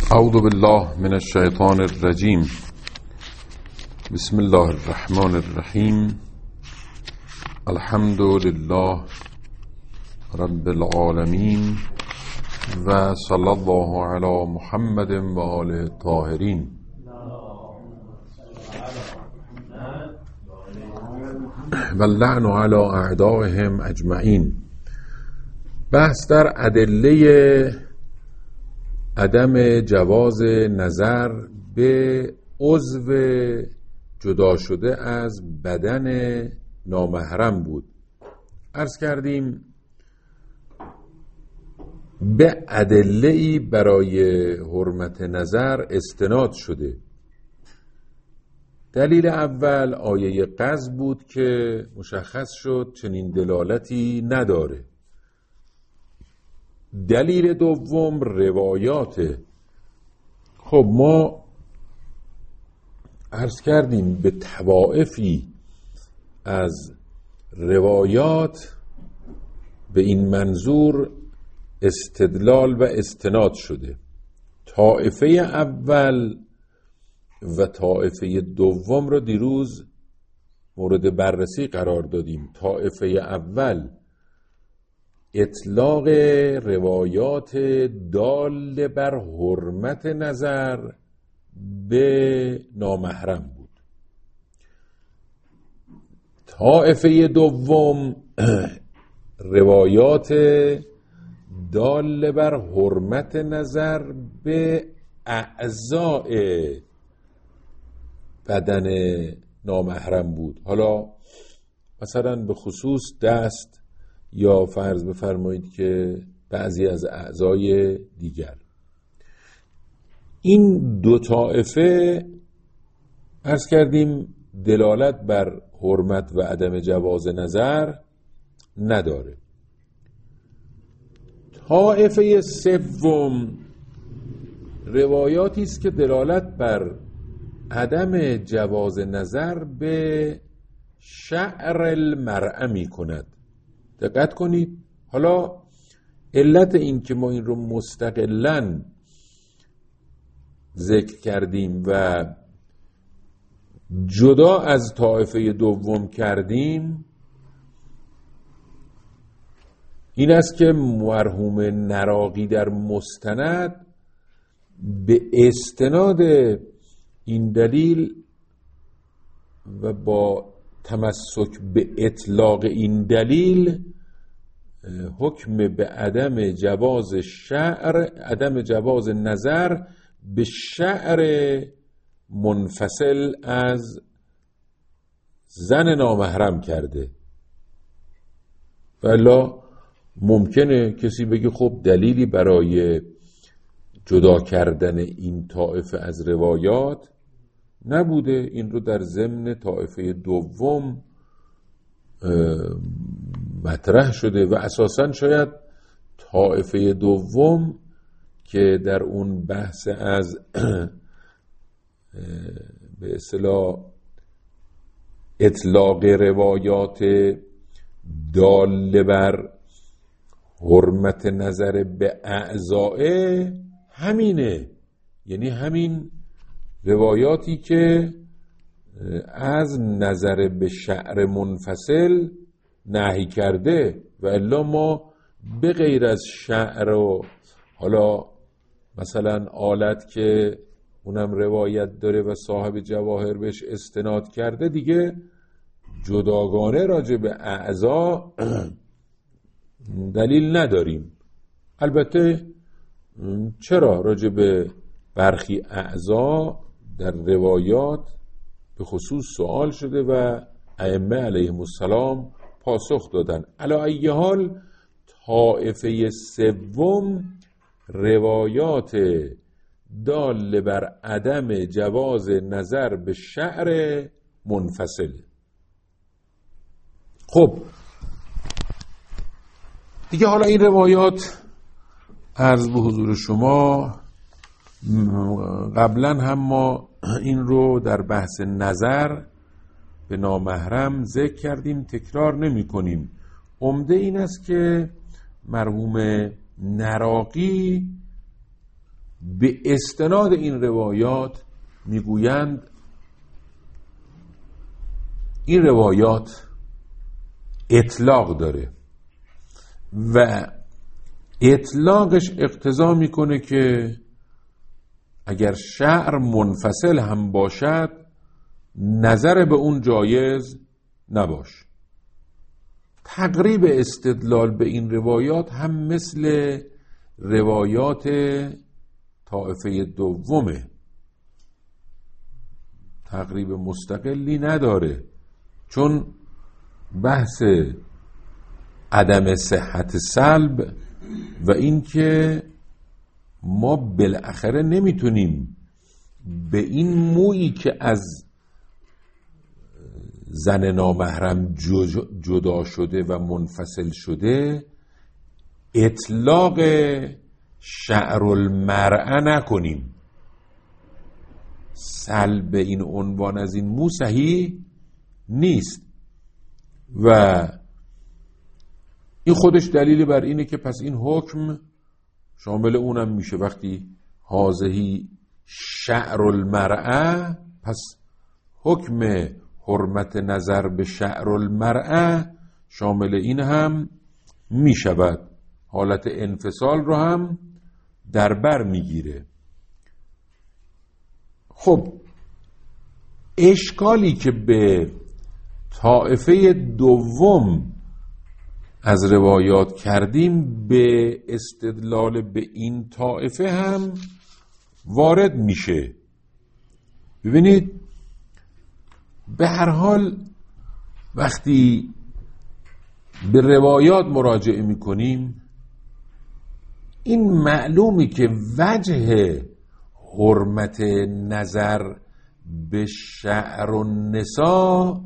اعوذ بالله من الشیطان الرجیم. بسم الله الرحمن الرحیم. الحمد لله رب العالمین و صلی الله علی محمد و آله الطاهرین. و اللعن علی اعدائهم اجمعین. بحث در ادله عدم جواز نظر به عضو جدا شده از بدن نامحرم بود. عرض کردیم به ادله‌ای برای حرمت نظر استناد شده. دلیل اول آیه قذف بود که مشخص شد چنین دلالتی نداره. دلیل دوم روایاته. خب ما عرض کردیم به طوائفی از روایات به این منظور استدلال و استناد شده. طائفه اول و طائفه دوم رو دیروز مورد بررسی قرار دادیم. طائفه اول اطلاق روایات دال بر حرمت نظر به نامحرم بود. طائفه دوم روایات دال بر حرمت نظر به اعضاء بدن نامحرم بود. حالا مثلا به خصوص دست، یا فرض بفرمایید که بعضی از اعضای دیگر. این دو طائفه عرض کردیم دلالت بر حرمت و عدم جواز نظر نداره. طائفه سوم روایاتی است که دلالت بر عدم جواز نظر به شعر المرأة می کند. دقت کنید. حالا علت این که ما این رو مستقلاً ذکر کردیم و جدا از طائفه دوم کردیم این است که مرحوم نراقی در مستند به استناد این دلیل و با تمسک به اطلاق این دلیل حکم به عدم جواز نظر به شعر منفصل از زن نامحرم کرده. والا ممکنه کسی بگه خب دلیلی برای جدا کردن این طائفه از روایات نبوده، این رو در ضمن طائفه دوم مطرح شده و اساساً شاید طائفه دوم که در اون بحث از به اصطلاح اطلاق روایات دال بر حرمت نظر به اعضاء همینه، یعنی همین روایاتی که از نظر به شعر منفصل نهی کرده. و الا ما به غیر از شعر و حالا مثلا آلت که اونم روایت داره و صاحب جواهر بهش استناد کرده دیگه جداگانه راجع به اعضا دلیل نداریم. البته چرا راجع به برخی اعضا در روایات به خصوص سوال شده و ائمه علیهم السلام پاسخ دادن. علی ای حال طائفه سوم روایات دال بر عدم جواز نظر به شعر منفصل. خب دیگه حالا این روایات عرض به حضور شما قبلا هم ما این رو در بحث نظر به نامحرم ذکر کردیم، تکرار نمی کنیم. عمده این است که مرحوم نراقی به استناد این روایات میگویند این روایات اطلاق داره و اطلاقش اقتضا میکنه که اگر شعر منفصل هم باشد نظر به اون جایز نباش. تقریب استدلال به این روایات هم مثل روایات طائفه دومه، تقریب مستقلی نداره، چون بحث عدم صحت سلب و اینکه ما بالاخره نمیتونیم به این مویی که از زن نامحرم جدا شده و منفصل شده اطلاق شعر المرأة نکنیم. سلب این عنوان از این مو صحیح نیست و این خودش دلیل بر اینه که پس این حکم شامل اونم میشه. وقتی هازهی شعر المرأة، پس حکم حرمت نظر به شعر المرأة شامل این هم میشود، حالت انفصال رو هم در بر میگیره. خب اشکالی که به طائفه دوم از روایات کردیم به استدلال به این طائفه هم وارد میشه. ببینید به هر حال وقتی به روایات مراجعه میکنیم این معلومی که وجه حرمت نظر به شعر النساء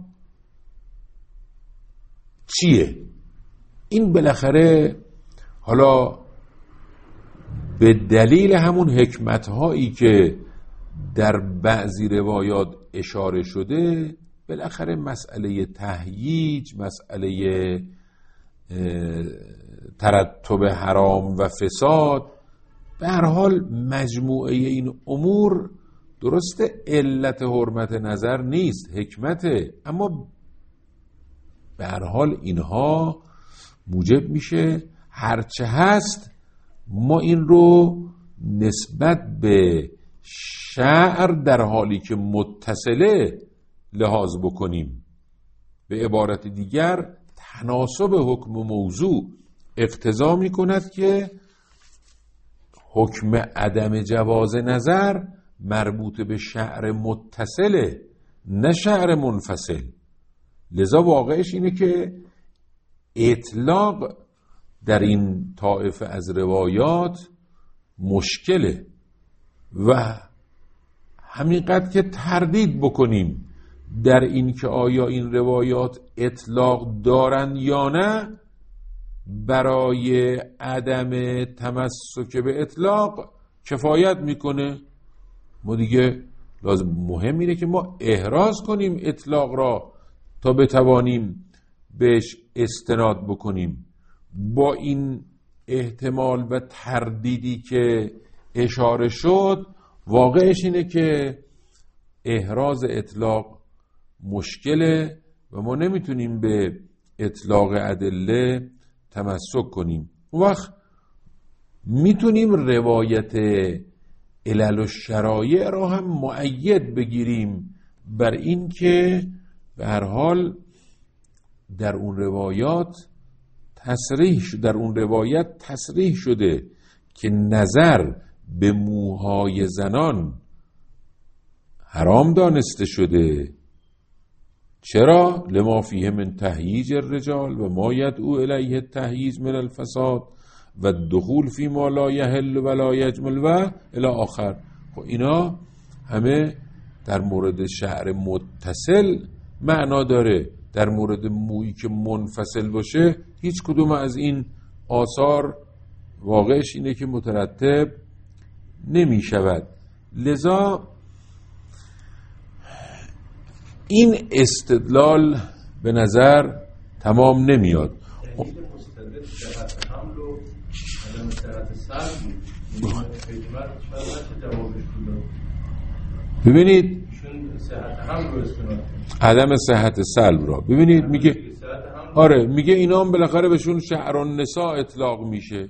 چیه؟ این بالاخره حالا به دلیل همون حکمت‌هایی که در بعضی روایات اشاره شده، بالاخره مسئله تهییج، مسئله ترتب حرام و فساد، به هر حال مجموعه این امور درسته علت حرمت نظر نیست، حکمته، اما به هر حال اینها موجب میشه هرچه هست ما این رو نسبت به شعر در حالی که متصله لحاظ بکنیم. به عبارت دیگر تناسب حکم موضوع اقتضا می کند که حکم عدم جواز نظر مربوط به شعر متصله نه شعر منفصل. لذا واقعش اینه که اطلاق در این طائفه از روایات مشکله و همینقدر که تردید بکنیم در این که آیا این روایات اطلاق دارن یا نه، برای عدم تمسک به اطلاق کفایت میکنه. ما دیگه لازم مهم اینه که ما احراز کنیم اطلاق را تا بتوانیم بهش استناد بکنیم. با این احتمال و تردیدی که اشاره شد، واقعش اینه که احراز اطلاق مشکله و ما نمیتونیم به اطلاق ادله تمسک کنیم. اون وقت میتونیم روایت علل و شرایع را هم مؤید بگیریم بر این که به هر حال در اون روایت تصریح شده که نظر به موهای زنان حرام دانسته شده. چرا؟ لما فیه من تهییج الرجال و ما یدعو الیه التهییج من الفساد و دخول فی ما لا یحل و لا یجمل و الی آخر. خب اینا همه در مورد شعر متصل معنا داره. در مورد مویی که منفصل باشه هیچ کدوم از این آثار واقعش اینه که مترتب نمی شود. لذا این استدلال به نظر تمام نمیاد. صحت حمل و عدم صحت سلب بود. حکمت شاید جوابش بود. ببینید چون صحت حمل رو استناد عدم صحت سلب را ببینید میگه آره میگه اینا هم بالاخره بهشون شعر النساء اطلاق میشه.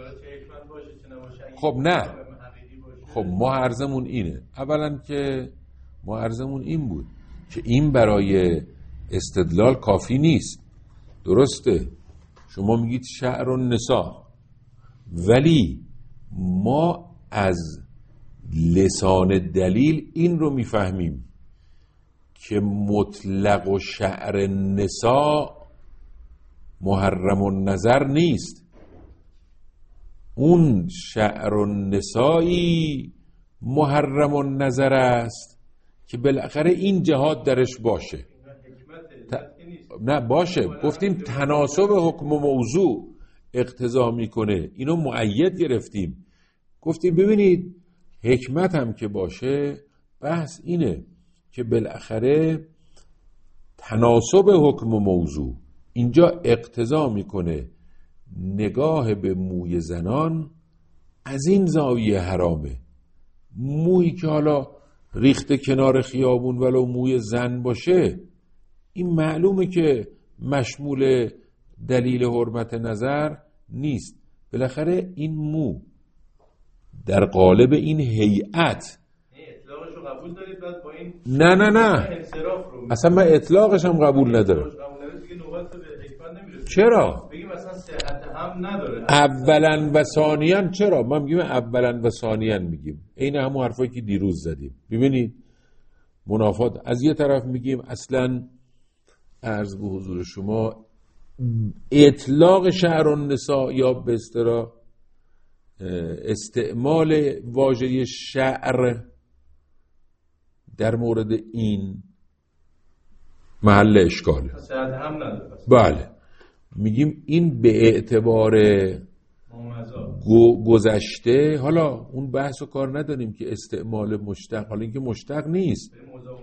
خب نه، خب ما عرضمون اینه، اولا که ما عرضمون این بود که این برای استدلال کافی نیست. درسته شما میگید شعر النساء، ولی ما از لسان دلیل این رو میفهمیم که مطلق و شعر النساء محرم النظر نیست. اون شعر النسائی محرم النظر است که بالاخره این جهات درش باشه. نه باشه، گفتیم تناسب حکم و موضوع اقتضا میکنه، اینو مؤید گرفتیم. گفتیم ببینید حکمت هم که باشه، بحث اینه که بالاخره تناسب حکم و موضوع اینجا اقتضا میکنه نگاه به موی زنان از این زاویه حرامه. مویی که حالا ریخته کنار خیابون ولو موی زن باشه، این معلومه که مشمول دلیل حرمت نظر نیست. بالاخره این مو در قالب این هیئت اطلاقش رو قبول دارید بعد با این نه اصلا من اطلاقش هم قبول ندارم. چرا؟ بگیم مثلا صحت هم نداره اولا و ثانیاً. چرا؟ ما میگیم اولا و ثانیاً، میگیم این همون حرفایی که دیروز زدیم. ببینید منافات. از یه طرف میگیم اصلا عرض به حضور شما اطلاق شعر النساء یا به اصطلاح استعمال واژه شعر در مورد این محل اشکاله. صحت هم نداره. بله میگیم این به اعتبار گذشته، حالا اون بحث و کار نداریم که استعمال مشتق، حالا اینکه مشتق نیست،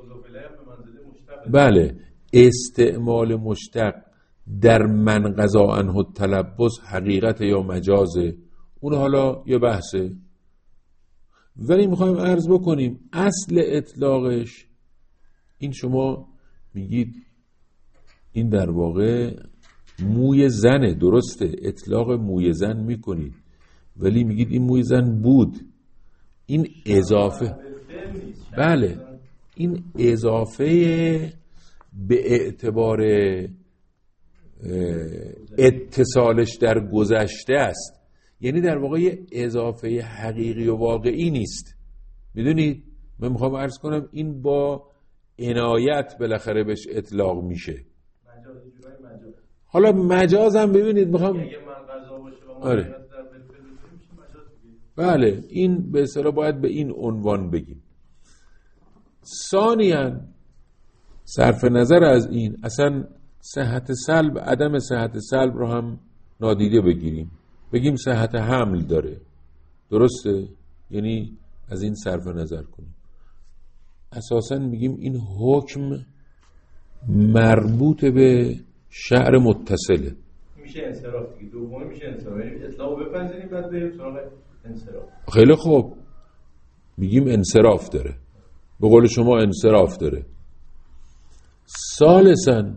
بله استعمال مشتق در من قضا عنه التلبس حقیقت یا مجازه، اون حالا یه بحثه. ولی میخوایم عرض بکنیم اصل اطلاقش این، شما میگید این در واقع موی زنه، درسته اطلاق موی زن میکنید، ولی میگید این موی زن بود، این اضافه، بله این اضافه به اعتبار اتصالش در گذشته است، یعنی در واقع یه اضافه حقیقی و واقعی نیست. میدونید من میخوام عرض کنم این با عنایت بالاخره بهش اطلاق میشه. حالا مجاز هم ببینید میخوام آره بله این به اصطلاح باید به این عنوان بگیم. ثانیاً صرف نظر از این اصلا صحت سلب، عدم صحت سلب رو هم نادیده بگیریم، بگیم صحت حمل داره، درسته، یعنی از این صرف نظر کنیم. اساساً میگیم این حکم مربوط به شعر متصله، میشه انصراف دیگه، دومی میشه انصراف، یعنی اطلاق بپذیریم بعد بریم سراغ انصراف. خیلی خوب، میگیم انصراف داره، به قول شما انصراف داره. ثالثاً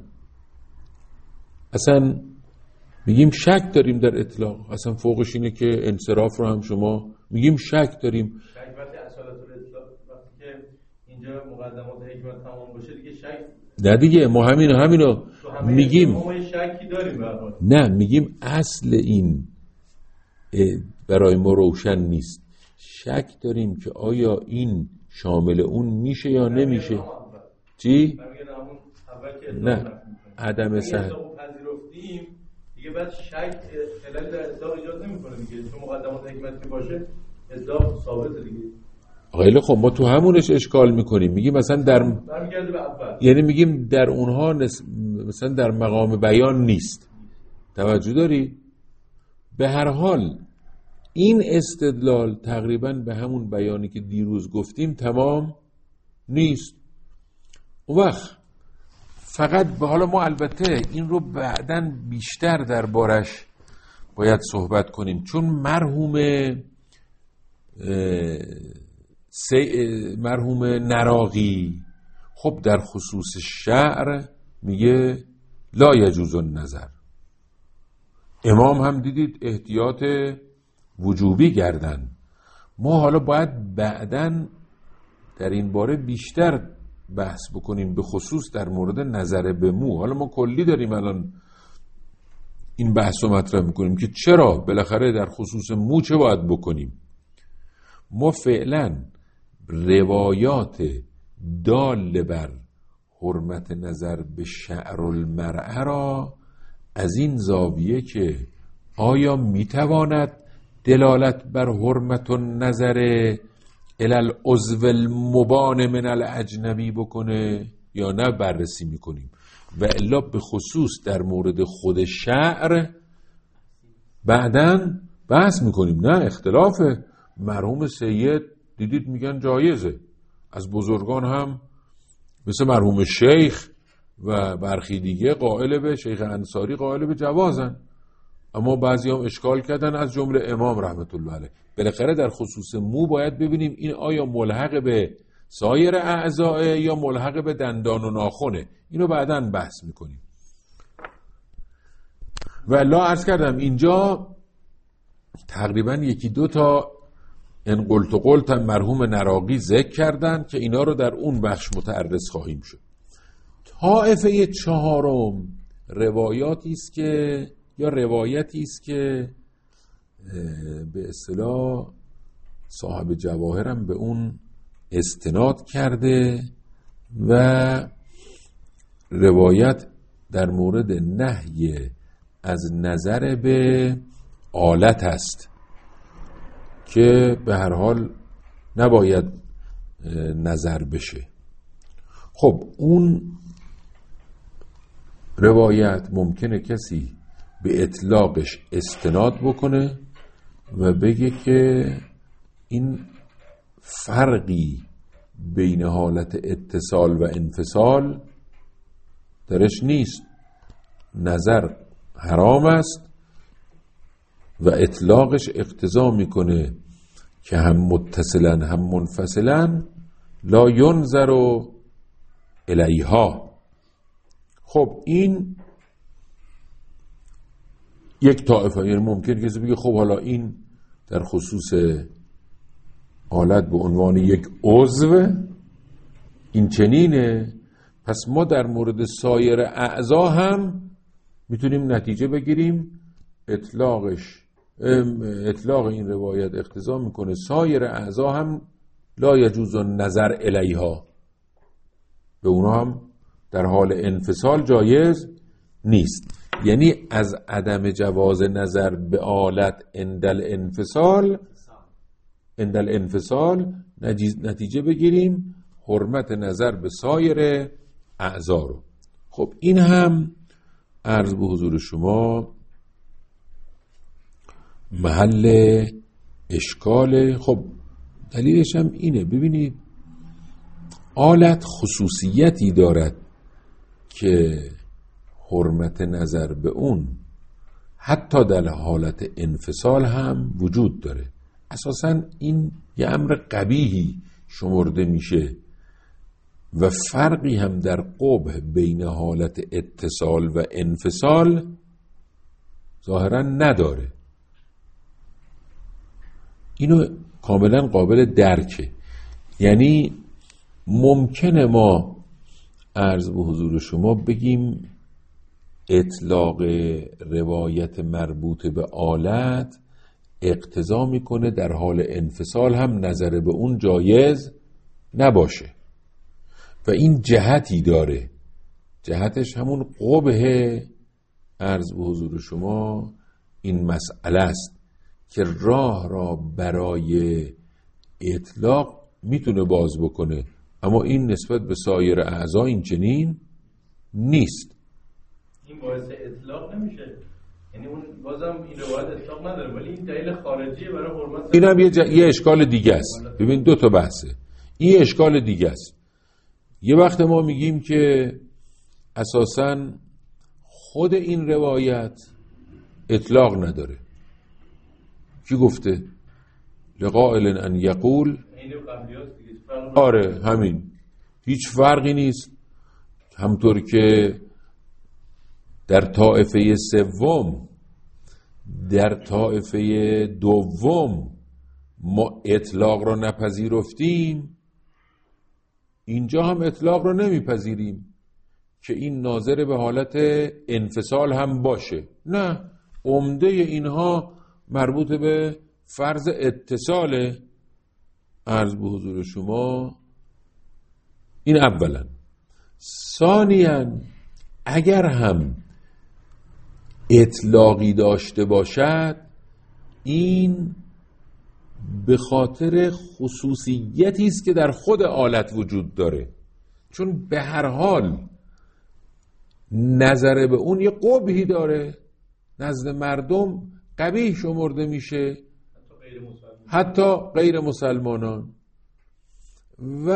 اصلا میگیم شک داریم در اطلاق، اصلا فوقش اینه که انصراف رو هم شما میگیم شک داریم. شک وقتی اصالت الاطلاق، وقتی که اینجا مقدمات حکمت تمام باشه دیگه شک نه دیگه، ما همینو میگیم، ما شکی داریم برای نه میگیم اصل این برای ما روشن نیست، شک داریم که آیا این شامل اون میشه یا نمیشه. چی؟ نه عدم صحت پذیرفتیم دیگه، بعد شک خلل در اطلاق ایجاد نمیکنه دیگه، چون مقدمات حکمت که باشه اطلاق ثابته دیگه. خیلی خب ما تو همونش اشکال میکنیم، میگیم مثلا برمیگرده به اول، یعنی میگیم در اونها مثلا در مقام بیان نیست. توجه داری؟ به هر حال این استدلال تقریبا به همون بیانی که دیروز گفتیم تمام نیست. اون وقت فقط به حالا ما البته این رو بعداً بیشتر دربارش باید صحبت کنیم، چون مرحوم نراقی خب در خصوص شعر میگه لا یجوز النظر. امام هم دیدید احتیاط وجوبی کردن. ما حالا باید بعداً در این باره بیشتر بحث بکنیم، به خصوص در مورد نظر به مو. حالا ما کلی داریم الان این بحث رو مطرح میکنیم که چرا بالاخره در خصوص مو چه باید بکنیم. ما فعلا روایات دال بر حرمت نظر به شعر المرأة را از این زاویه که آیا میتواند دلالت بر حرمت النظر الی العضو المبان من الاجنبی بکنه یا نه بررسی میکنیم. و الا به خصوص در مورد خود شعر بعداً بحث میکنیم. نه اختلافه. مرحوم سید دیدید میگن جایزه، از بزرگان هم مثل مرحوم شیخ و برخی دیگه قائل به، شیخ انصاری قائل به جوازن، اما بعضی هم اشکال کردن از جمله امام رحمت الله علیه. بالاخره در خصوص مو باید ببینیم این آیا ملحق به سایر اعضاء یا ملحق به دندان و ناخنه. اینو بعداً بحث میکنیم. و الا عرض کردم اینجا تقریبا یکی دو تا ان قلت و قلت مرحوم نراقی ذکر کردن که اینا رو در اون بخش متعرض خواهیم شد. طائفه چهارم روایاتی است که یا روایتی است که به اصطلاح صاحب جواهرم به اون استناد کرده و روایت در مورد نهی از نظر به آلت است که به هر حال نباید نظر بشه. خب اون روایت ممکنه کسی به اطلاقش استناد بکنه و بگه که این فرقی بین حالت اتصال و انفصال درش نیست، نظر حرام است و اطلاقش اقتضا میکنه که هم متصلا هم منفصلا لا ینظر الیها. خب این یک طایفه، یعنی ممکن کسی بگه خب حالا این در خصوص حالت به عنوان یک عضو این چنینه، پس ما در مورد سایر اعضا هم میتونیم نتیجه بگیریم اطلاق این روایت اقتضا میکنه سایر اعضا هم لا یجوز النظر الیها، به اونها هم در حال انفصال جایز نیست. یعنی از عدم جواز نظر به آلت اندل انفصال نتیجه بگیریم حرمت نظر به سایر اعضا رو. خب این هم عرض به حضور شما محل اشکال. خب دلیلش هم اینه، ببینید آلت خصوصیتی دارد که حرمت نظر به اون حتی در حالت انفصال هم وجود داره. اساساً این یه امر قبیحی شمرده میشه و فرقی هم در قبح بین حالت اتصال و انفصال ظاهراً نداره. اینو کاملا قابل درکه. یعنی ممکنه ما عرض به حضور شما بگیم اطلاق روایت مربوط به آلت اقتضا میکنه در حال انفصال هم نظر به اون جایز نباشه و این جهتی داره. جهتش همون قبح عرض به حضور شما این مسئله است که راه را برای اطلاق میتونه باز بکنه، اما این نسبت به سایر اعضا این چنین نیست. این باعث اطلاق نمیشه، یعنی اون بازم این روایت اطلاق نداره، ولی این دلیل خارجیه برای حرمت. این هم یه اشکال دیگه است. ببین دو تا بحثه. این اشکال دیگه است. یه وقت ما میگیم که اساساً خود این روایت اطلاق نداره، کی گفته؟ لقائل ان یقول. آره همین، هیچ فرقی نیست. همطور که در طائفه سوم، در طائفه دوم ما اطلاق را نپذیرفتیم، اینجا هم اطلاق را نمیپذیریم که این ناظر به حالت انفصال هم باشه. نه، عمده اینها مربوط به فرض اتصال. عرض به حضور شما این اولا. ثانیاً اگر هم اطلاقی داشته باشد، این به خاطر خصوصیتی است که در خود آلت وجود داره، چون به هر حال نظر به اون یه قبحی داره، نزد مردم قبیح شمرده میشه، حتی غیر مسلمانان. و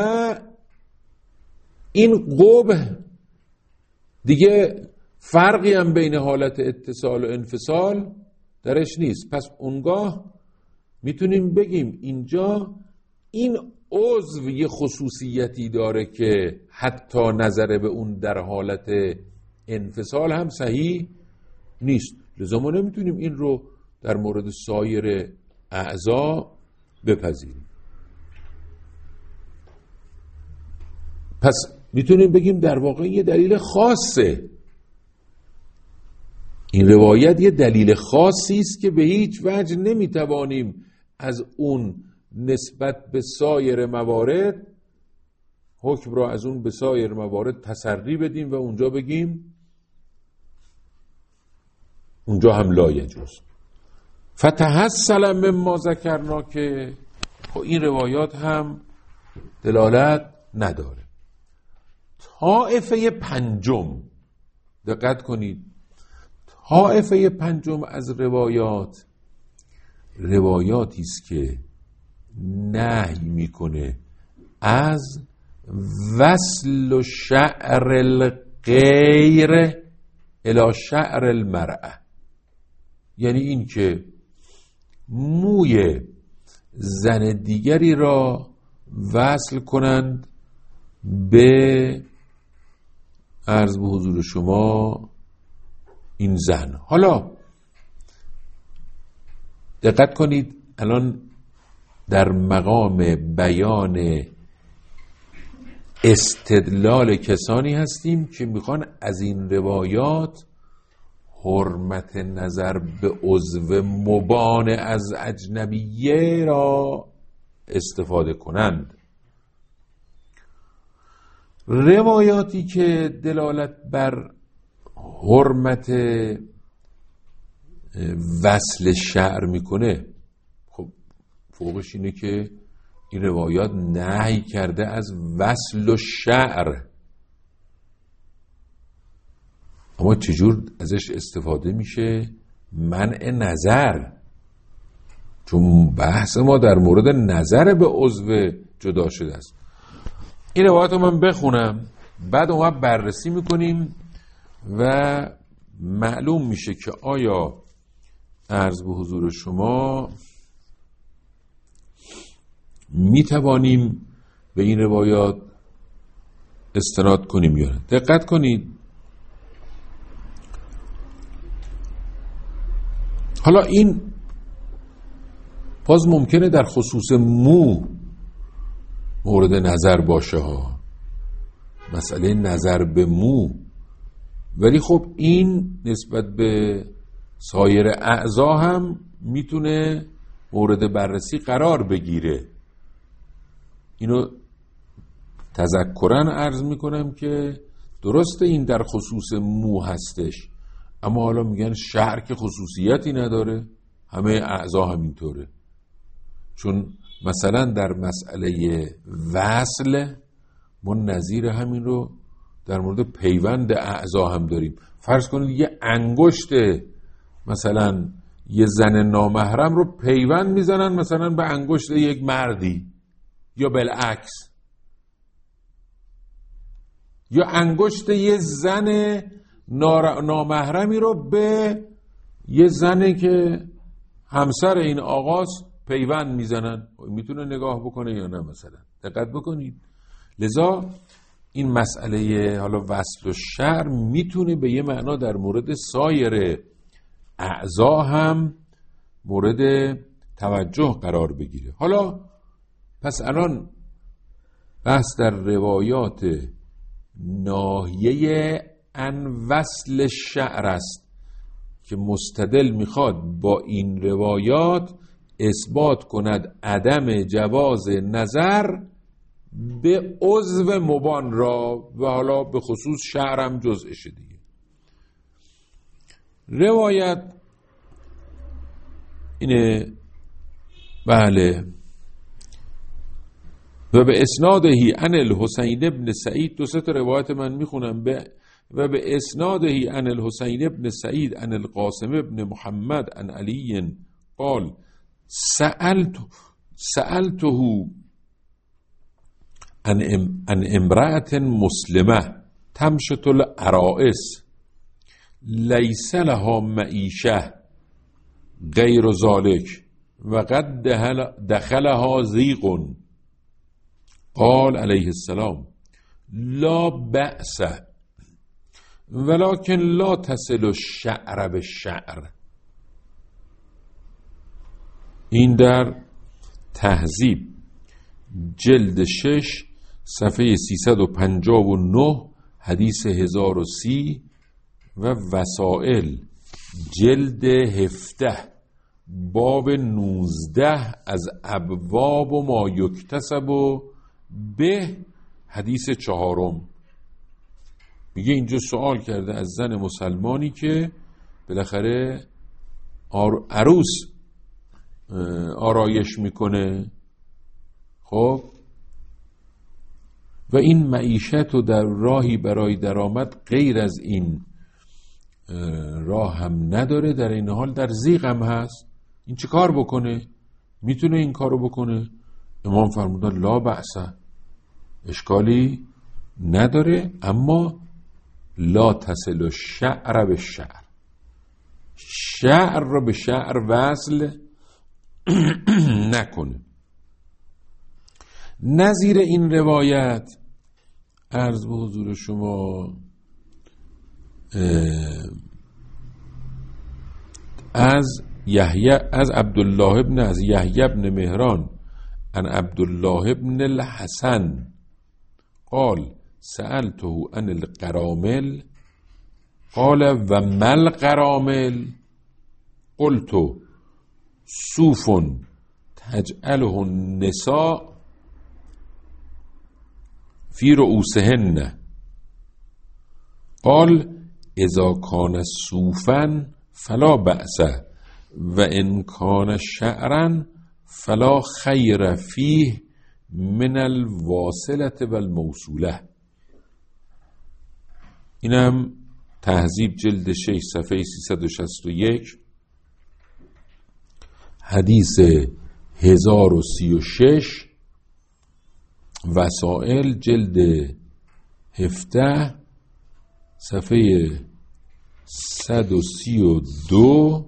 این قبح دیگه فرقی هم بین حالت اتصال و انفصال درش نیست. پس اونگاه میتونیم بگیم اینجا این عضو یه خصوصیتی داره که حتی نظر به اون در حالت انفصال هم صحیح نیست. لذا ما نمیتونیم این رو در مورد سایر اعضا بپذیریم. پس میتونیم بگیم در واقع یه دلیل خاصه. این روایت یه دلیل خاصی است که به هیچ وجه نمیتوانیم از اون نسبت به سایر موارد حکم را از اون به سایر موارد تسری بدیم و اونجا بگیم اونجا هم لا یجوز. فتحصل مما ذکرنا که این روایات هم دلالت نداره. طائفه پنجم، دقت کنید، طائفه پنجم از روایاتی است که نهی میکنه از وصل و شعر الغیر الی شعر المرأة. یعنی این که موی زن دیگری را وصل کنند به عرض به حضور شما این زن. حالا دقت کنید، الان در مقام بیان استدلال کسانی هستیم که میخوان از این روایات حرمت نظر به عضو مبان از اجنبیه را استفاده کنند. روایاتی که دلالت بر حرمت وصل شعر میکنه، خب فوقش اینه که این روایات نهی کرده از وصل و شعر. اما چجور ازش استفاده میشه؟ منع نظر، چون بحث ما در مورد نظر به عضو جدا شده است. این روایت رو من بخونم، بعد ما بررسی میکنیم و معلوم میشه که آیا عرض به حضور شما میتوانیم به این روایات استناد کنیم یا نه. دقت کنید، حالا این باز ممکنه در خصوص مو مورد نظر باشه ها، مسئله نظر به مو، ولی خب این نسبت به سایر اعضا هم میتونه مورد بررسی قرار بگیره. اینو تذکرن عرض میکنم که درسته این در خصوص مو هستش، اما حالا میگن شعر که خصوصیتی نداره، همه اعضا همینطوره. چون مثلا در مسئله وصل ما نظیر همین رو در مورد پیوند اعضا هم داریم. فرض کنید یه انگشت مثلا یه زن نامحرم رو پیوند میزنن مثلا به انگشت یک مردی، یا بالعکس، یا انگشت یه زن نامحرمی رو به یه زنی که همسر این آقاست، پیوند میزنن، میتونه نگاه بکنه یا نه؟ مثلا دقت بکنید. لذا این مسئله حالا وصل و شعر میتونه به یه معنا در مورد سایر اعضا هم مورد توجه قرار بگیره. حالا پس الان بحث در روایات ناحیه عن وصل شعر است که مستدل میخواد با این روایات اثبات کند عدم جواز نظر به عضو مبان را و حالا به خصوص شعرم جزءشه دیگه. روایت اینه، بله، و به اسنادهی عن الحسین ابن سعید، دو سه تا روایت من میخونم، و به اسنادهی عن الحسین ابن سعید عن القاسم ابن محمد عن علی قال سألته عن امرأة مسلمة تمشط العرائس لیس لها معیشه غیر ذلك و قد دخلها ضیق قال علیه السلام لا بأس ولكن لا تصل الشعر بالشعر. این در تهذیب جلد 6 صفحه 359 حدیث 1030 و وسائل جلد 17 باب 19 از ابواب و ما یکتسب و به حدیث 4. میگه اینجا سوال کرده از زن مسلمانی که بالاخره عروس آرایش میکنه، خب، و این معیشت و در راهی برای درآمد غیر از این راه هم نداره، در این حال در ضیق هم هست، این چه کار بکنه؟ میتونه این کارو بکنه؟ امام فرمودن لا بأس، اشکالی نداره، اما لا تصل الشعر به شعر، شعر رو به شعر وصل نکنه. نظیر این روایت عرض به حضور شما از عبدالله ابن از یحیی ابن مهران عن عبدالله ابن الحسن قال سألته عن القرامل قال و ما القرامل قلت صوف تجعله النساء فی رؤوسهن قال اذا کان صوفا فلا بأس و ان کان شعرا فلا خیر فیه من الواصلة و الموصوله. اینم تهذیب جلد 6 صفحه 361 حدیث 1036 وسائل جلد 17 صفحه 132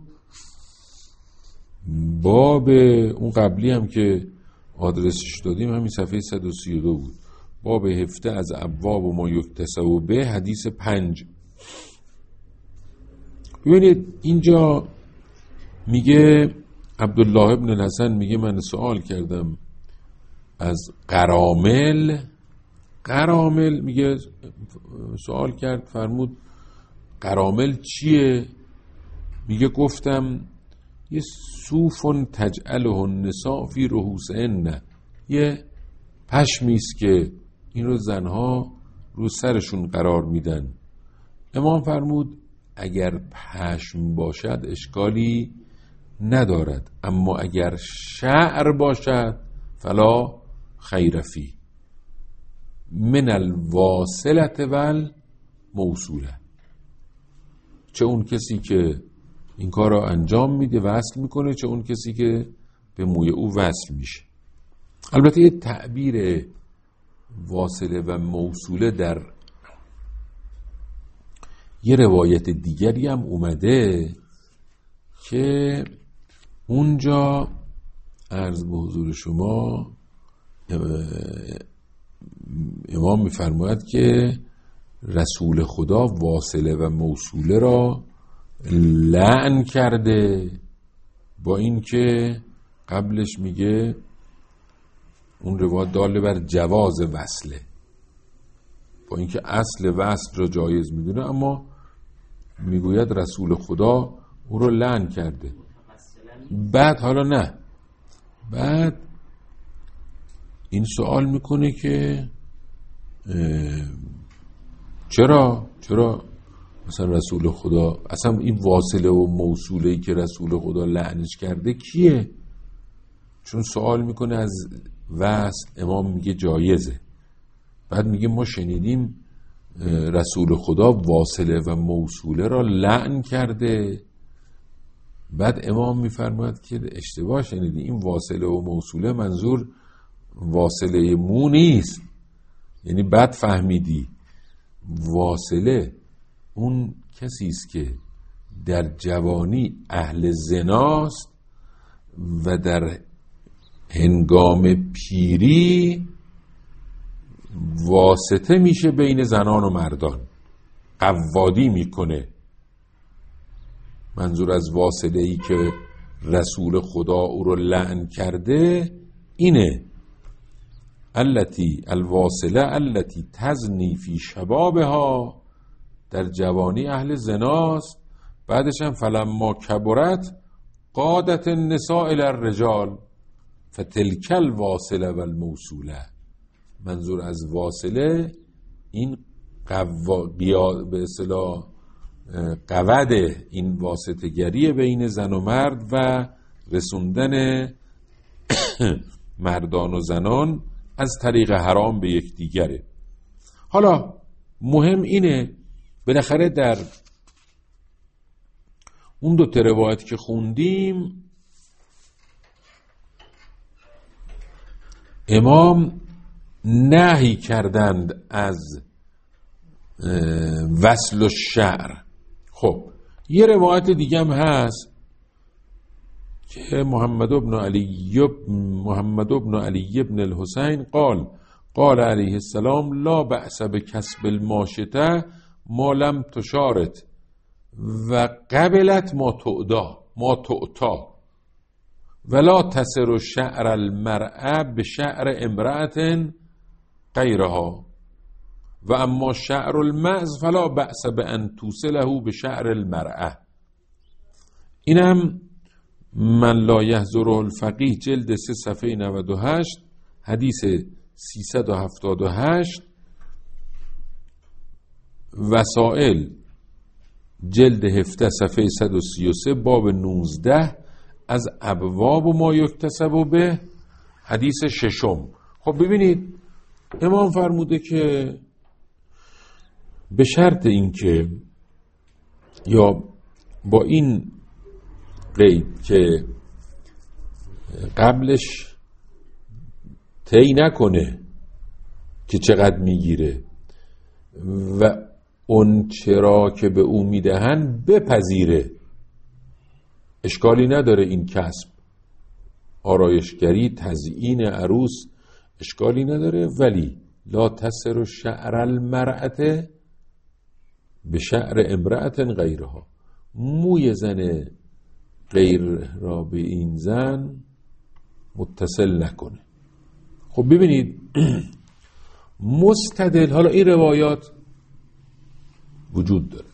باب اون قبلی هم که آدرسش دادیم همین صفحه 132 بود، باب 17 از ابواب و ما یکتسب به حدیث 5. ببینید اینجا میگه عبدالله ابن الحسن میگه من سوال کردم از قرامل میگه سوال کرد، فرمود قرامل چیه؟ میگه گفتم یه صوفون تجعله النساء فی رؤوسهن، یه پشمیست که این رو زنها رو سرشون قرار میدن. امام فرمود اگر پشم باشد اشکالی ندارد، اما اگر شعر باشد فلا خیر فی من الواصلة و الموصوله. چه اون کسی که این کار را انجام میده وصل میکنه، چه اون کسی که به موی او وصل میشه. البته یه تعبیر واصله و موصوله در یه روایت دیگری هم اومده که اونجا عرض به حضور شما امام می‌فرماید که رسول خدا واصله و موصوله را لعن کرده، با اینکه قبلش میگه اون روایت داله بر جواز وصله، با اینکه اصل وصل را جایز میدونه، اما میگوید رسول خدا او رو لعن کرده. بعد حالا نه، بعد این سوال میکنه که چرا مثلا رسول خدا، اصلا این واصله و موصوله‌ای که رسول خدا لعنش کرده کیه؟ چون سوال میکنه از وصل، امام میگه جایزه. بعد میگه ما شنیدیم رسول خدا واصله و موصوله را لعن کرده. بعد امام میفرماید که اشتباه شنیدی، این واصله و موصوله منظور واصله مو نیست، یعنی بد فهمیدی. واصله اون کسی است که در جوانی اهل زناست و در هنگام پیری واسطه میشه بین زنان و مردان، قوادی میکنه. منظور از واصله ای که رسول خدا او رو لعن کرده اینه، الواصله التي تزنی فی شبابها، در جوانی اهل زناست. بعدش هم فلما کبرت قادت النساء الی الرجال فتلک الواصله و الموصوله. منظور از واصله این به اصطلاح قود این واسطه گری بین زن و مرد و رسوندن مردان و زنان از طریق حرام به یکدیگره. حالا مهم اینه بالاخره در اون دو تا روایت که خوندیم امام نهی کردند از وصل الشعر. خب یه روایت دیگه هم هست که محمد بن علی بن الحسین قال علیه السلام لا بأس بکسب الماشطه ما لم تشارت و قبلت ما تعطا ولا تسر شعر المرأة بشعر امرأة غیرها و اما شعر المعز فلا بأس بأن توصله بشعر المرأة. اینم من لا یحضره الفقیه جلد 3 صفحه 98 حدیث 378، وسائل جلد 17 صفحه 133 باب 19 از ابواب ما یکتسب به حدیث 6. خب ببینید امام فرموده که به شرط اینکه یا با این قید که قبلش طی نکنه که چقدر میگیره و اون چرا که به او میدهن بپذیره، اشکالی نداره. این کسب آرایشگری تزیین عروس اشکالی نداره، ولی لا تسر شعر المرأة به شعر امرأة غیرها، موی زن غیر را به این زن متصل نکنه. خب ببینید مستدل، حالا این روایات وجود داره،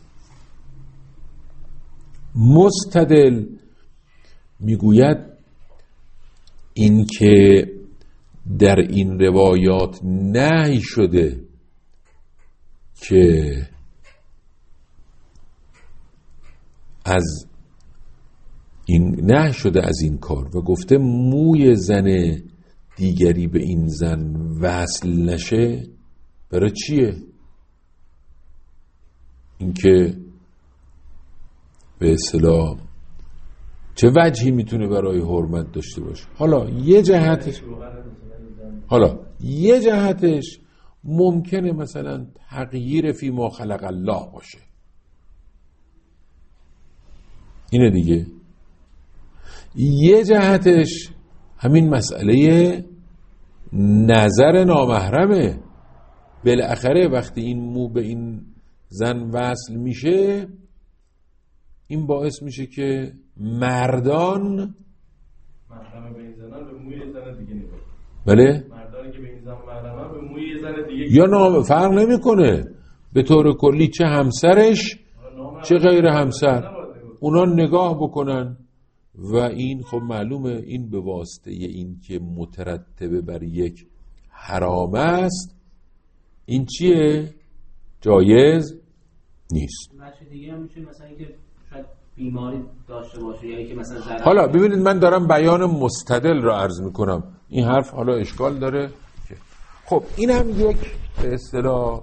مستدل میگوید این که در این روایات نهی شده که از این کار و گفته موی زن دیگری به این زن وصل نشه، برای چیه؟ اینکه به اصطلاح چه وجهی میتونه برای حرمت داشته باشه؟ حالا یه جهتش ممکنه مثلا تغییر فی ما خلق الله باشه، اینه دیگه. یه جهتش همین مسئله نظر نامحرمه. بالاخره وقتی این مو به این زن وصل میشه، این باعث میشه که مردان محرم به این زنان به موی زن دیگه نگاه. بله؟ مردانی که به این زن محرمن به موی زن دیگه یا فرق نمیکنه به طور کلی، چه همسرش چه غیر همسر، اونا نگاه بکنن. و این خب معلومه این به واسطه این که مترتبه بر یک حرام است، این چیه؟ جایز نیست. بچه دیگه هم میشه مثلا اینکه شاید بیماری داشته باشه، یعنی که مثلا حالا ببینید من دارم بیان مستدل رو عرض میکنم، این حرف حالا اشکال داره. خب این هم یک به اصطلاح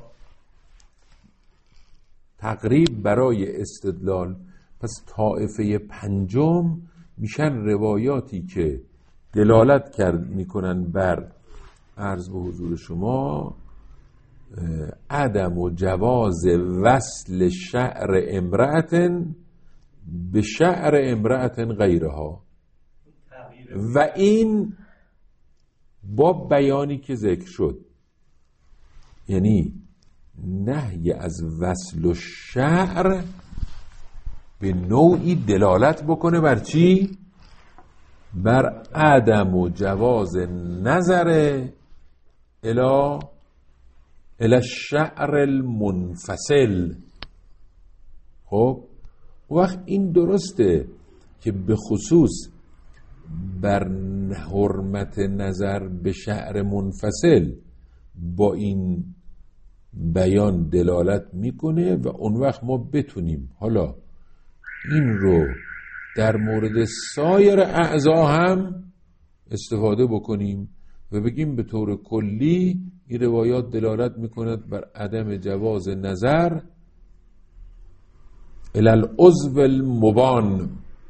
تقریب برای استدلال. پس طائفه پنجم میشن روایاتی که دلالت میکنن بر عرض به حضور شما عدم و جواز وصل شعر امرأتن به شعر امرأتن غیرها، و این با بیانی که ذکر شد، یعنی نهی از وصل و شعر به نوعی دلالت بکنه بر چی؟ بر عدم و جواز نظر الی الشعر المنفصل. خب وقت این درسته که به خصوص بر حرمت نظر به شعر منفصل با این بیان دلالت میکنه و اون وقت ما بتونیم حالا این رو در مورد سایر اعضا هم استفاده بکنیم و بگیم به طور کلی این روایات دلالت میکند بر عدم جواز نظر الی العضو المبان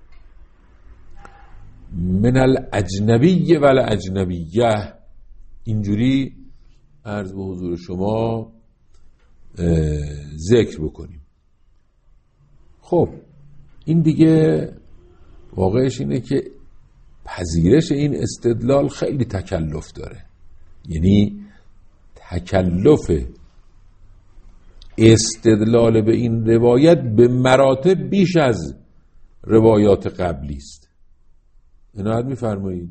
من الاجنبی و الاجنبیه. اینجوری عرض به حضور شما ذکر بکنیم. خب این دیگه واقعش اینه که پذیرش این استدلال خیلی تکلف داره، یعنی تکلف استدلال به این روایت به مراتب بیش از روایات قبلی است. عنایت می‌فرمایید.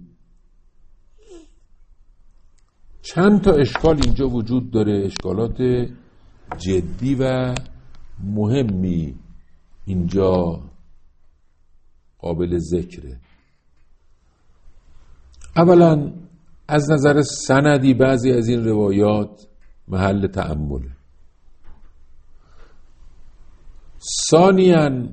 چند تا اشکال اینجا وجود داره، اشکالات جدی و مهمی اینجا قابل ذکره. اولا از نظر سندی بعضی از این روایات محل تأمله. ثانیاً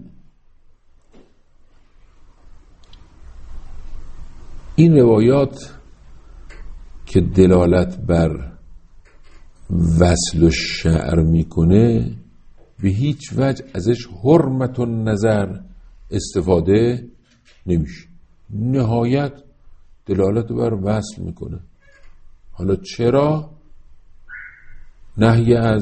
این روایات که دلالت بر وصل و شعر میکنه به هیچ وجه ازش حرمت النظر استفاده نمیشه، نهایت دلالت بر وصل میکنه. حالا چرا نهی از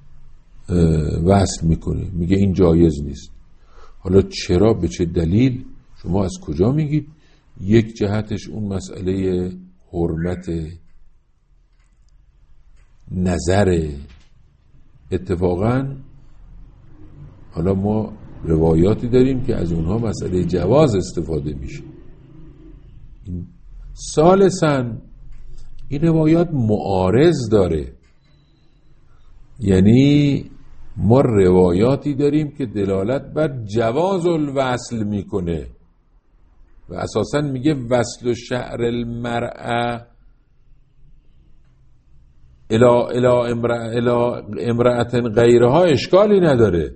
وصل میکنه؟ میگه این جایز نیست. حالا چرا، به چه دلیل، شما از کجا میگید؟ یک جهتش اون مسئله حرمت نظر. اتفاقا حالا ما روایاتی داریم که از اونها مسئله جواز استفاده میشه. ثالثاً این روایات معارض داره، یعنی ما روایاتی داریم که دلالت بر جواز الوصل میکنه و اساساً میگه وصل شعر المرأة الی امرأة غیرها اشکالی نداره.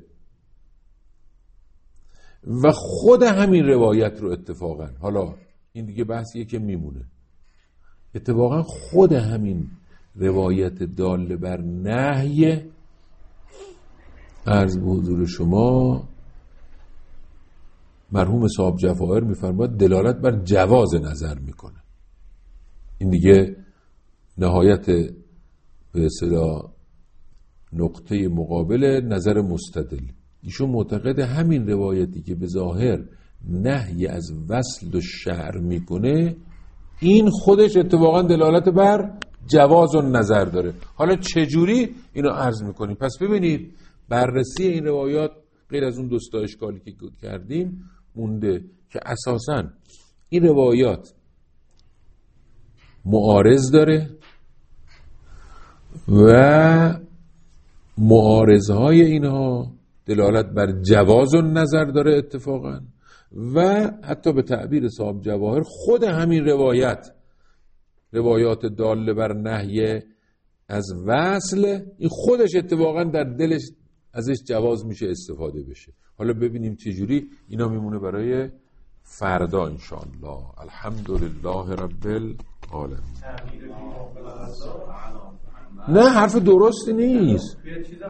و خود همین روایت رو اتفاقاً، حالا این دیگه بحثیه که میمونه، اتفاقاً خود همین روایت دال بر نهی عرض به حضور شما مرحوم صاحب جفایر میفرماید دلالت بر جواز نظر میکنه. این دیگه نهایت به اصطلاح نقطه مقابل نظر مستدل. ایشون معتقد همین روایتی که به ظاهر نهی از وصل و شعر میکنه، این خودش اتفاقا دلالت بر جواز و نظر داره. حالا چجوری اینو عرض میکنیم؟ پس ببینید بررسی این روایات غیر از اون دوستا اشکالی که کردیم مونده که اساساً این روایات معارض داره و معارضهای اینها دلالت بر جواز و نظر داره اتفاقاً، و حتی به تعبیر صاحب جواهر خود همین روایات داله بر نهی از وصل، این خودش اتفاقاً در دلش ازش جواز میشه استفاده بشه. حالا ببینیم چجوری اینا میمونه برای فردا انشاءالله. الحمدلله رب العالمین. نه حرف درستی نیست.